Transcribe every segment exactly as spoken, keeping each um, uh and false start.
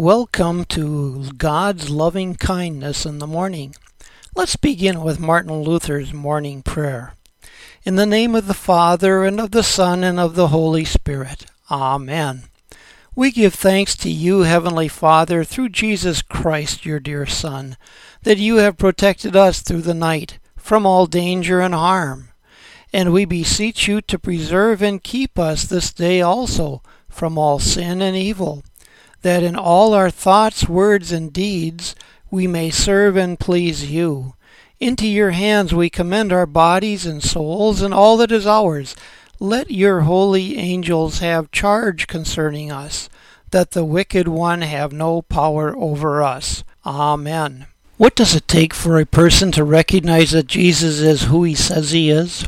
Welcome to God's loving kindness in the morning. Let's begin with Martin Luther's morning prayer. In the name of the Father, and of the Son, and of the Holy Spirit. Amen. We give thanks to you, Heavenly Father, through Jesus Christ, your dear Son, that you have protected us through the night from all danger and harm. And we beseech you to preserve and keep us this day also from all sin and evil, that in all our thoughts, words, and deeds we may serve and please you. Into your hands we commend our bodies and souls and all that is ours. Let your holy angels have charge concerning us, that the wicked one have no power over us. Amen. What does it take for a person to recognize that Jesus is who he says he is?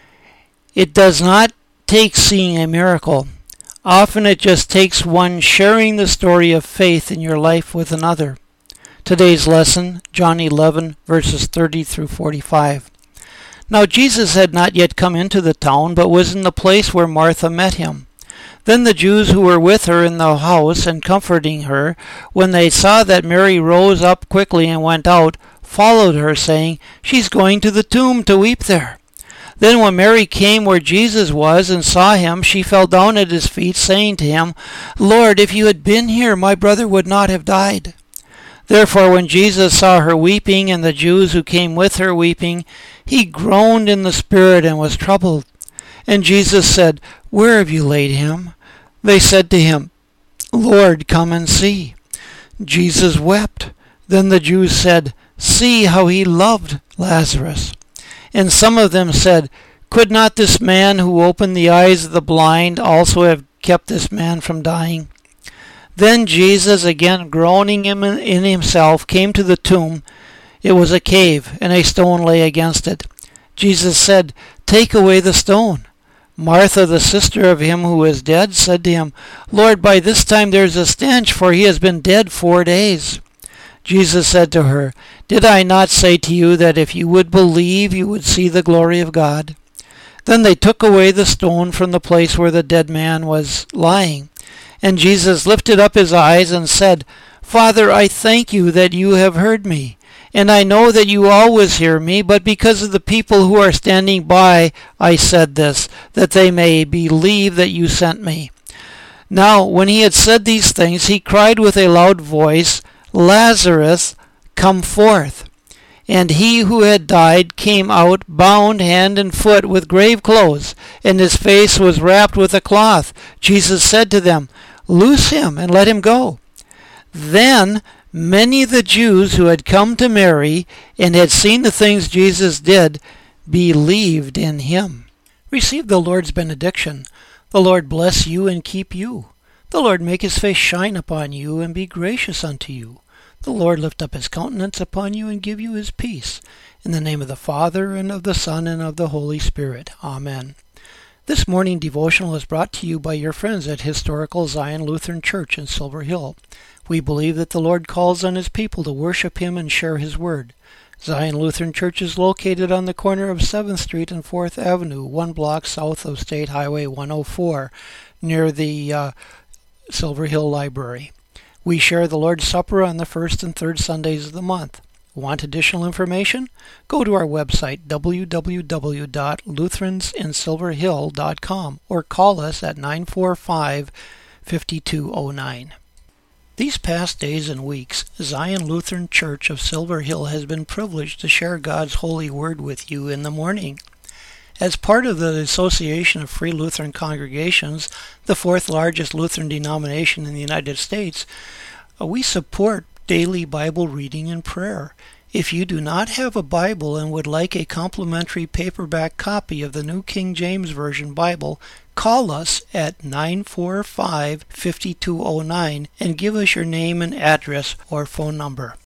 It does not take seeing a miracle. Often it just takes one sharing the story of faith in your life with another. Today's lesson, John eleven, verses thirty through forty-five. Now Jesus had not yet come into the town, but was in the place where Martha met him. Then the Jews who were with her in the house and comforting her, when they saw that Mary rose up quickly and went out, followed her, saying, "She's going to the tomb to weep there." Then when Mary came where Jesus was and saw him, she fell down at his feet, saying to him, "Lord, if you had been here, my brother would not have died." Therefore when Jesus saw her weeping, and the Jews who came with her weeping, he groaned in the spirit and was troubled. And Jesus said, "Where have you laid him?" They said to him, "Lord, come and see." Jesus wept. Then the Jews said, "See how he loved Lazarus." And some of them said, "Could not this man who opened the eyes of the blind also have kept this man from dying?" Then Jesus, again groaning in himself, came to the tomb. It was a cave, and a stone lay against it. Jesus said, "Take away the stone." Martha, the sister of him who was dead, said to him, "Lord, by this time there is a stench, for he has been dead four days." Jesus said to her, "Did I not say to you that if you would believe, you would see the glory of God?" Then they took away the stone from the place where the dead man was lying. And Jesus lifted up his eyes and said, "Father, I thank you that you have heard me. And I know that you always hear me, but because of the people who are standing by, I said this, that they may believe that you sent me." Now, when he had said these things, he cried with a loud voice, "Lazarus, come forth." And he who had died came out, bound hand and foot with grave clothes, and his face was wrapped with a cloth. Jesus said to them, "Loose him and let him go." Then many of the Jews who had come to Mary and had seen the things Jesus did believed in him. Receive the Lord's benediction. The Lord bless you and keep you. The Lord make his face shine upon you and be gracious unto you. The Lord lift up his countenance upon you and give you his peace. In the name of the Father, and of the Son, and of the Holy Spirit. Amen. This morning devotional is brought to you by your friends at Historical Zion Lutheran Church in Silver Hill. We believe that the Lord calls on his people to worship him and share his word. Zion Lutheran Church is located on the corner of seventh Street and fourth Avenue, one block south of State Highway one oh four, near the uh, Silver Hill Library. We share the Lord's Supper on the first and third Sundays of the month. Want additional information? Go to our website, w w w dot lutherans in silver hill dot com, or call us at nine four five, five two zero nine. These past days and weeks, Zion Lutheran Church of Silver Hill has been privileged to share God's holy word with you in the morning. As part of the Association of Free Lutheran Congregations, the fourth largest Lutheran denomination in the United States, we support daily Bible reading and prayer. If you do not have a Bible and would like a complimentary paperback copy of the New King James Version Bible, call us at nine four five, five two zero nine and give us your name and address or phone number.